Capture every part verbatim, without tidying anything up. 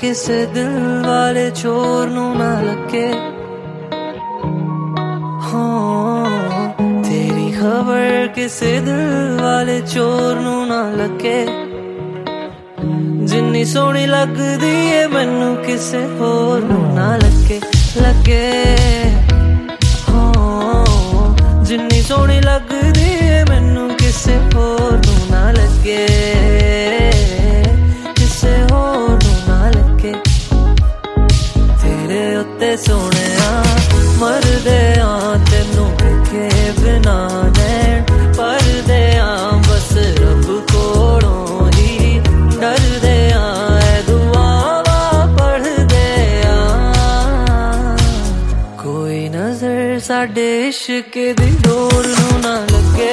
किसे दिल वाले चोर नू ना लगे। हाँ तेरी खबर किसे दिल वाले चोर नू ना लगे। जिन्नी सोहनी लगदी है मैनू किसे होर नू ना लगे लगे। हाँ जिन्नी सोहनी लगदी है मैनू किसे होर नू ना लगे। किसे होर नू ना लगे। तेरे उत्ते सोहणिया मरदे आ तेनू वेखे बिना नैन परदे आ बस रब कोलों ही डरदे आ ऐ दुआवा पढ़दे आ। कोई नजर साडे इश्क दी डोर नू ना लगे।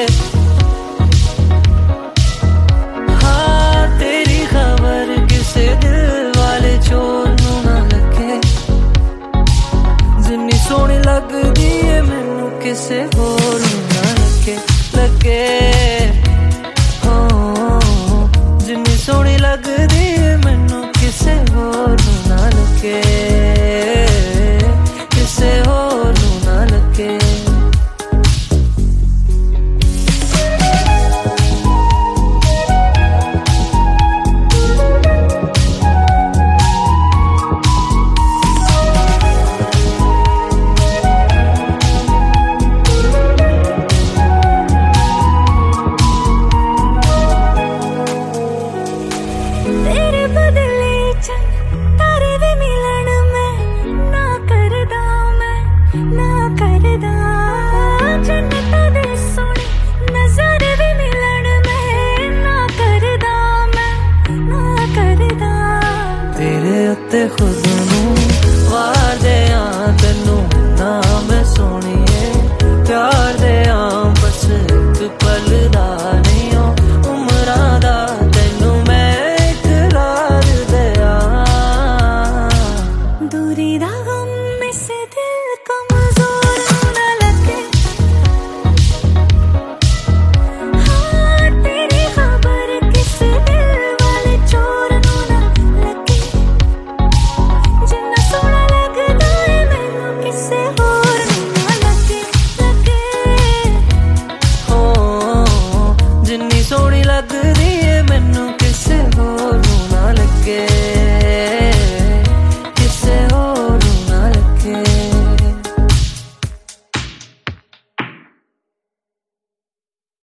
हाँ तेरी खबर किसे दिल वाले चोर नू ना लगे। जिन्नी सोहनी लगदी है मैनू किसे होर नू ना लगे लगे। हाँ जिन्नी सोहनी लगदी है मैनू किसे होर नू ना लगे। किसे होर नू ना लगे। तेरे उत्ते खुद नू